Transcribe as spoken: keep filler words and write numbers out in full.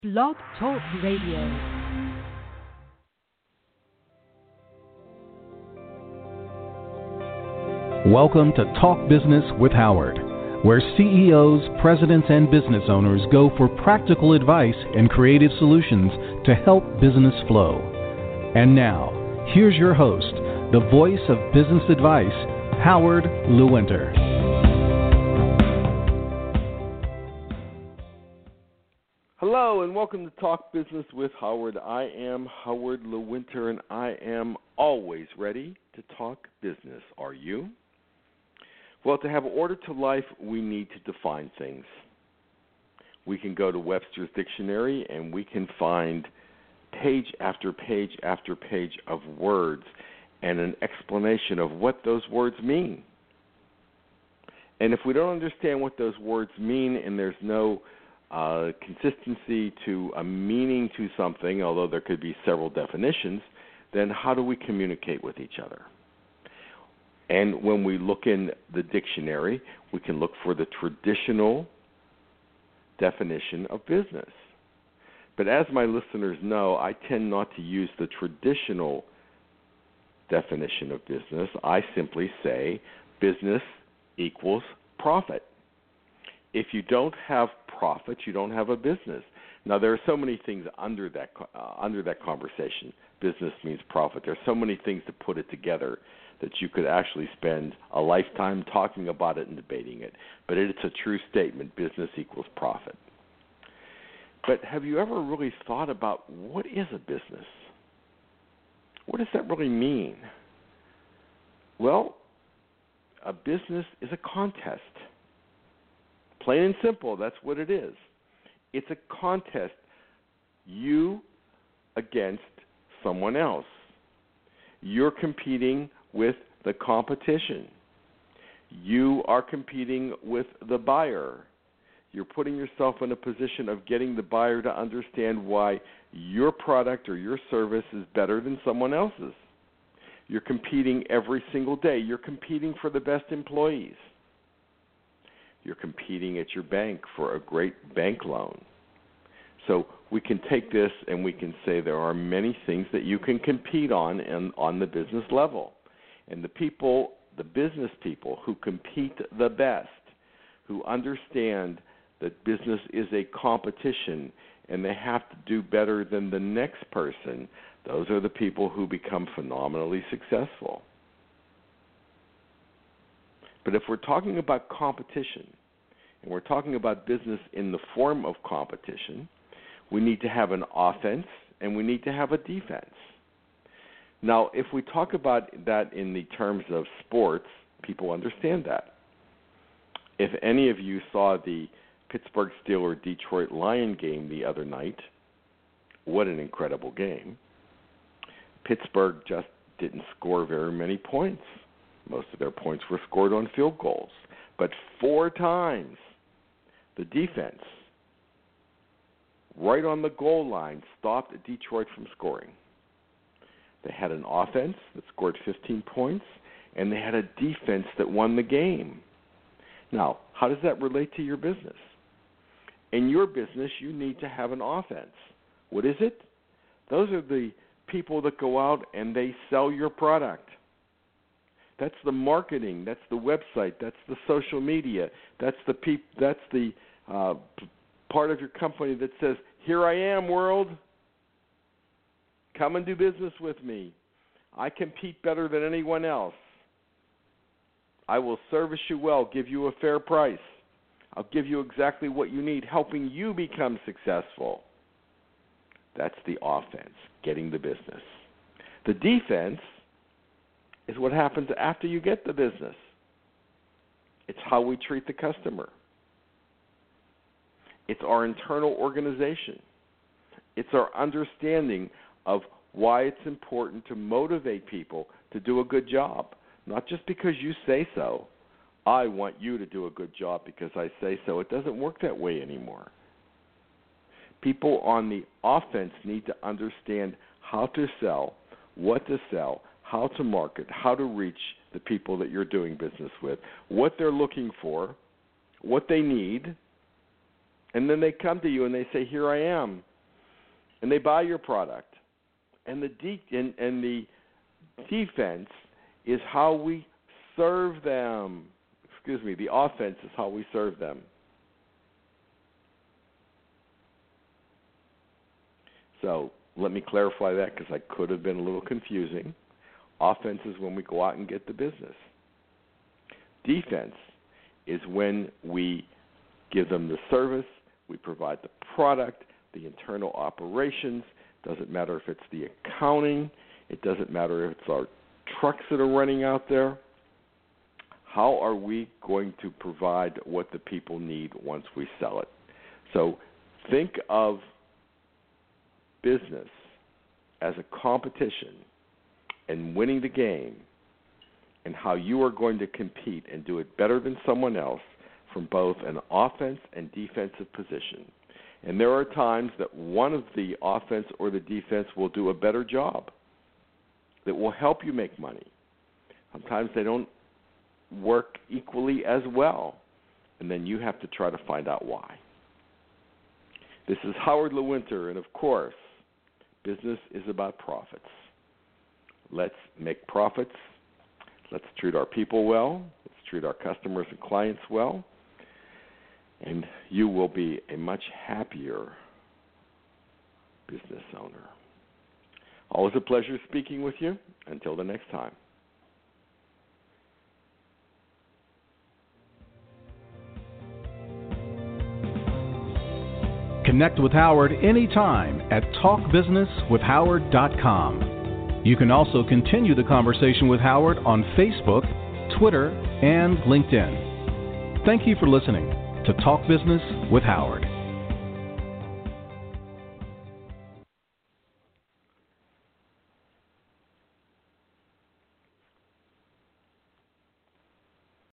Blog Talk Radio. Welcome to Talk Business with Howard, where C E Os, presidents, and business owners go for practical advice and creative solutions to help business flow. And now, here's your host, the voice of business advice, Howard Lewinter. Hello and welcome to Talk Business with Howard. I am Howard Lewinter and I am always ready to talk business. Are you? Well, to have order to life, we need to define things. We can go to Webster's Dictionary and we can find page after page after page of words and an explanation of what those words mean. And if we don't understand what those words mean and there's no uh, consistency to a meaning to something, although there could be several definitions, then how do we communicate with each other? And when we look in the dictionary, we can look for the traditional definition of business. But as my listeners know, I tend not to use the traditional definition of business. I simply say business equals profit. If you don't have profit, you don't have a business. Now, there are so many things under that uh, under that conversation. Business means profit. There are so many things to put it together that you could actually spend a lifetime talking about it and debating it. But it's a true statement, business equals profit. But have you ever really thought about what is a business? What does that really mean? Well, a business is a contest. Plain and simple, that's what it is. It's a contest, you against someone else. You're competing with the competition. You are competing with the buyer. You're putting yourself in a position of getting the buyer to understand why your product or your service is better than someone else's. You're competing every single day. You're competing for the best employees. You're competing at your bank for a great bank loan. So we can take this and we can say there are many things that you can compete on and on the business level. And the people, the business people who compete the best, who understand that business is a competition and they have to do better than the next person, those are the people who become phenomenally successful. But if we're talking about competition, and we're talking about business in the form of competition, we need to have an offense and we need to have a defense. Now, if we talk about that in the terms of sports, people understand that. If any of you saw the Pittsburgh Steelers-Detroit Lion game the other night, what an incredible game. Pittsburgh just didn't score very many points. Most of their points were scored on field goals. But four times the defense, right on the goal line, stopped Detroit from scoring. They had an offense that scored fifteen points, and they had a defense that won the game. Now, how does that relate to your business? In your business, you need to have an offense. What is it? Those are the people that go out and they sell your product. That's the marketing. That's the website. That's the social media. That's the peop- That's the uh, p- part of your company that says, "Here I am, world. Come and do business with me. I compete better than anyone else. I will service you well, give you a fair price. I'll give you exactly what you need, helping you become successful." That's the offense, getting the business. The defense is what happens after you get the business. It's how we treat the customer. It's our internal organization. It's our understanding of why it's important to motivate people to do a good job, not just because you say so. I want you to do a good job because I say so. It doesn't work that way anymore. People on the offense need to understand how to sell, what to sell, how to market, how to reach the people that you're doing business with, what they're looking for, what they need, and then they come to you and they say, "Here I am. and they buy your product. And the de- and, and the defense is how we serve them. Excuse me, the offense is how we serve them. So let me clarify that because I could have been a little confusing. Offense is when we go out and get the business. Defense is when we give them the service, we provide the product, the internal operations. Doesn't matter if it's the accounting. It doesn't matter if it's our trucks that are running out there. How are we going to provide what the people need once we sell it? So think of business as a competition and winning the game and how you are going to compete and do it better than someone else from both an offense and defensive position. And there are times that one of the offense or the defense will do a better job that will help you make money. Sometimes they don't work equally as well, and then you have to try to find out why. This is Howard Lewinter, and of course, business is about profits. Let's make profits. Let's treat our people well. Let's treat our customers and clients well. And you will be a much happier business owner. Always a pleasure speaking with you. Until the next time. Connect with Howard anytime at talk business with howard dot com. You can also continue the conversation with Howard on Facebook, Twitter, and LinkedIn. Thank you for listening to Talk Business with Howard.